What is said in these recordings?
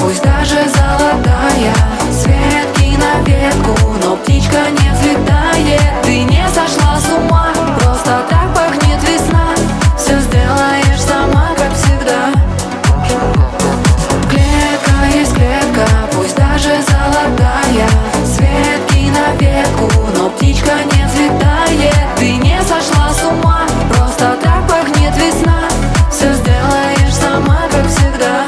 пусть даже золотая. С ветки на ветку, но птичка не взлетает. Ты не сошла с ума, просто так пахнет весна. Все сделаешь сама, как всегда. Клетка есть клетка, пусть даже золотая. С ветки на ветку, но птичка не взлетает. Ты не сошла с ума, просто так пахнет весна. Все сделаешь сама, как всегда.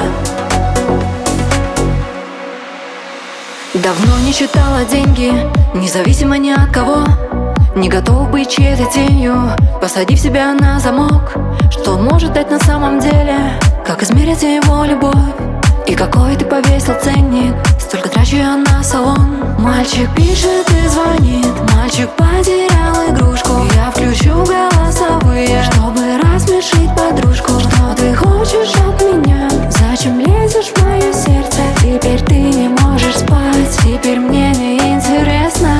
Давно не считала деньги, независимо ни от кого. Не готов быть чьей-то тенью, посадив себя на замок. Что он может дать на самом деле? Как измерить его любовь? И какой ты повесил ценник? Столько трачу я на салон. Мальчик пишет и звонит, мальчик потерял игрушку. Я включу голосовые, чтобы рассмешить подружку. Что ты хочешь от меня? Зачем лезешь в мое сердце? Теперь ты не можешь спать, теперь мне не интересно.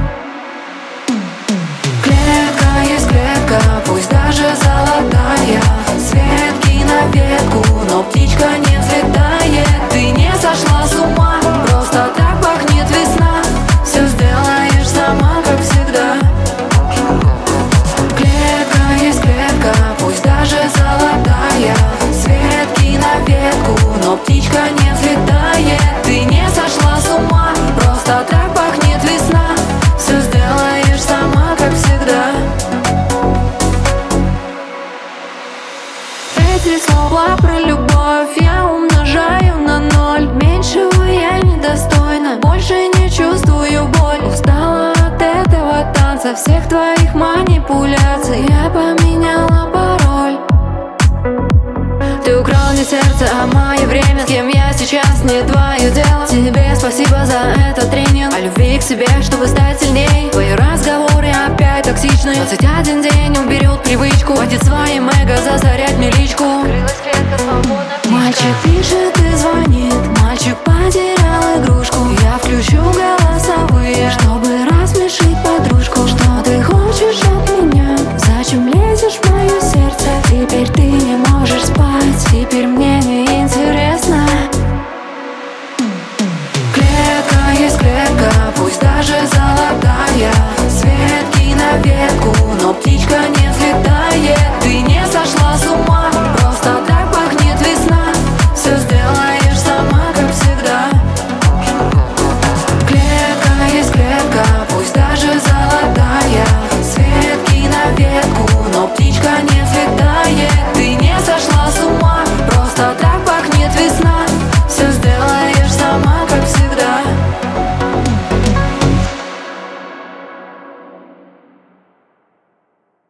Клетка есть клетка, пусть даже золотая. С ветки на ветку, но птичка не взлетает. Ты не сошла с ума, просто так пахнет весна. Все сделаешь сама, как всегда. Клетка есть клетка, пусть даже золотая. С ветки на ветку, но птичка не взлетает. Ты не сошла с ума, просто так пахнет весна. Все сделаешь сама, как всегда. Эти слова про любовь я умножаю на 0. Меньшего я недостойна, больше не чувствую боль. Устала от этого танца, всех твоих манипуляций. Я поменяла пароль. Ты украл мне сердце, а мое время. С кем я сейчас, не твое дело. Тебе спасибо за этот тренинг о любви к себе, чтобы стать сильней. Твои разговоры опять токсичны. 21 день уберет привычку. Хватит своим эго засорять мне личку. Мальчик пишет и звонит, мальчик потерял игрушку. Я включу голосовые, чтобы рассмешить подружку. Что ты хочешь от меня? Зачем лезешь в мое сердце? Теперь ты не можешь спать, теперь мне